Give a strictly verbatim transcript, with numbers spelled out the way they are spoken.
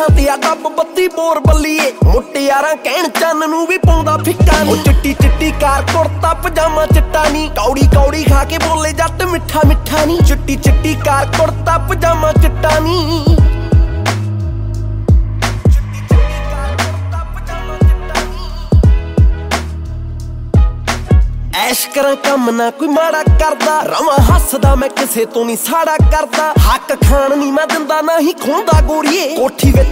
ਅੱਖਾਂ ਤੇ ਆ ਡੱਬ ਬੱਤੀ ਬੋਰ ਬੱਲੀਏ ਮੁਟਿਆਰਾਂ ਕਹਿਣ ਚੰਨ ਨੂੰ ਵੀ ਪਾਉਂਦਾ ਫਿੱਕਾ ਨੀ ਚਿੱਟੀ ਚਿੱਟੀ ਕਾਰ ਕੁੜਤਾ ਪਜਾਮਾ ਚਿੱਟਾ ਨੀ ਕੌੜੀ ਕੌੜੀ ਖਾ ਕੇ ਬੋਲੇ ਜੱਟ ਮਿੱਠਾ ਮਿੱਠਾ ਨੀ ਚਿੱਟੀ ਚਿੱਟੀ ਕਾਰ ਕੁੜਤਾ ਪਜਾਮਾ ਚਿੱਟਾ ਨੀ ਐਸ਼ ਕਰਾਂ ਕੰਮ ਨਾ ਕੋਈ ਮਾੜਾ ਕਰਦਾ ਰਵਾਂ ਹੱਸਦਾ ਮੈਂ ਕਿਸੇ ਤੋਂ ਨਹੀਂ ਸਾੜਾ ਕਰਦਾ ਹੱਕ ਖਾਣ ਨਹੀਂ ਮੈਂ ਦਿੰਦਾ ਨਾ ਹੀ ਖੋਂਦਾ ਗੋਰੀਏ ਕੋਠੀ ਵਿੱਚ